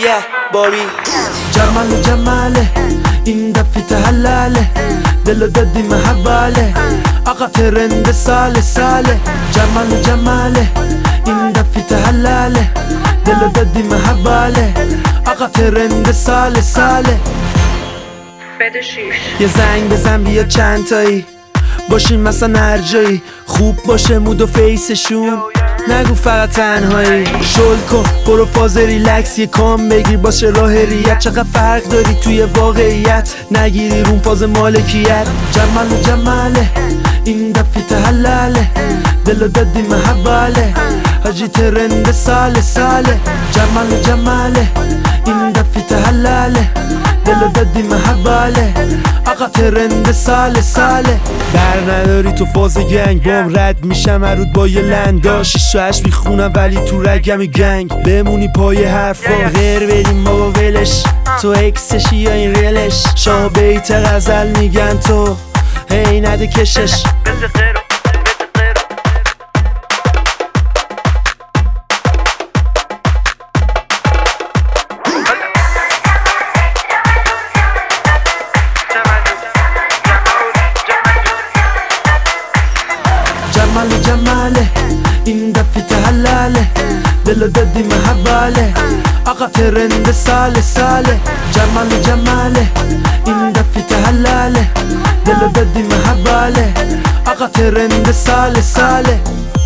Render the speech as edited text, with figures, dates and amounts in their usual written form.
بابی جمال جماله این دفعه تحلاله دلو دادی محباله آقا ترند ساله ساله جمال جماله این دفعه تحلاله دلو دادی محباله آقا ترند ساله ساله یه زنگ بزن بیا چند تایی باشیم مثلا هر جایی خوب باشه مود و فیسشون نگو فقط تنهایی شل کن برو فاز ریلکس یه کام بگیر باشه راه ریت چقدر فرق داری توی واقعیت نگیری رون فاز مالکیت جمال جماله این دفعه تحلاله دلو دادی محباله حاجی ترند ساله ساله جمال جماله این دفعه تحلاله دلو دادی محباله آقا ترند ساله ساله در نداری تو فاز گنگ بام رد میشم عرود با یه لندا 6 و 8 میخونم ولی تو رگم گنگ بمونی پای حرفا غیر بریم بابا ولش تو اکسشی یا این ریلش شاه بیت غزل میگن تو هی نده کشش جمال جماله این دفعه تحلاله دلو دادی محباله آقا ترند ساله ساله جمال جماله این دفعه تحلاله دلو دادی محباله آقا ترند ساله ساله